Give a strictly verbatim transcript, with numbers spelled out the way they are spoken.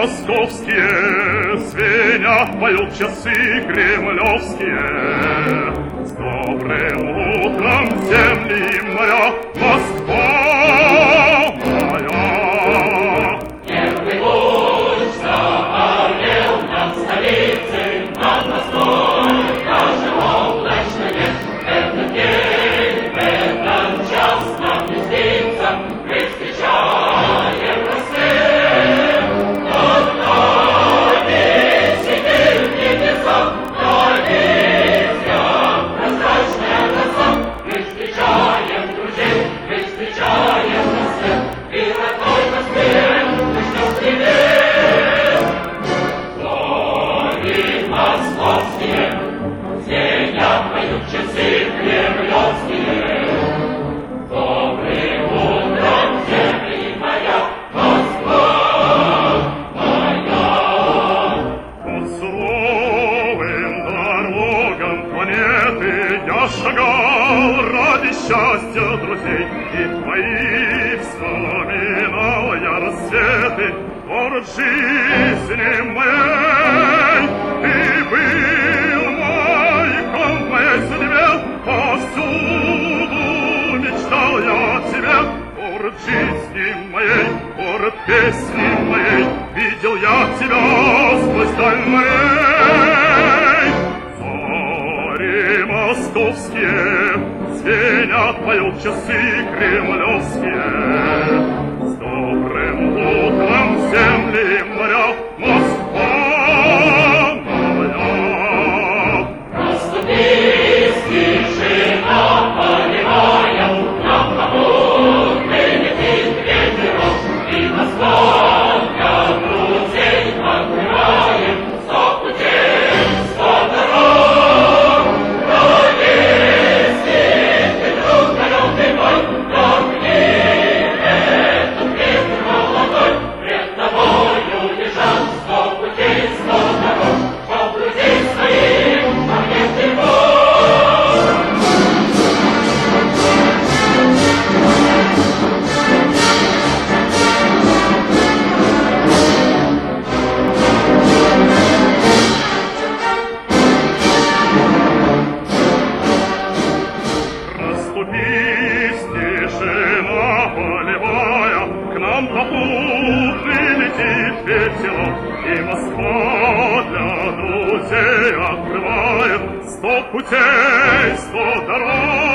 московские, звенят, поют часы кремлевские. С добрым утром земли и моря, Москва моя. Первый луч загорел над столицей, над Москвой, даже облачно нет. Этот день, в этот час нам не снится, мы встречаем рассвет. Над нами сидит небеса, небесам прозрачная роса. Мы встречаем друзей, мы встречаем рассвет, и родной Москве мы ждем привет. Зори московские, звенят, поют часы кремлевские. Добрым утром земли моя, Москва моя. По суровым дорогам планеты я шагал ради счастья друзей, и твои вспоминал я рассветы, город жизни моей. Ты был маяком в моей судьбе, повсюду мечтал я о тебе. Город жизни моей, город песни моей, видел я тебя сквозь даль морей. Зори московские, звенят, поют часы кремлевские. С добрым утром земли и моря, Москва моя. Расступись, тишина полевая, нам попутный летит ветерок, и Москва для друзей открывает сто путей, сто дорог. Пронеси ты, друг далекий мой, догни этот ветер молодой, пред тобою лежат сто путей, сто дорог, чтоб друзей своих обнять ты мог. Расступись, тишина полевая, к нам попутный летит ветерок, и Москва для друзей открывает сто путей, сто дорог.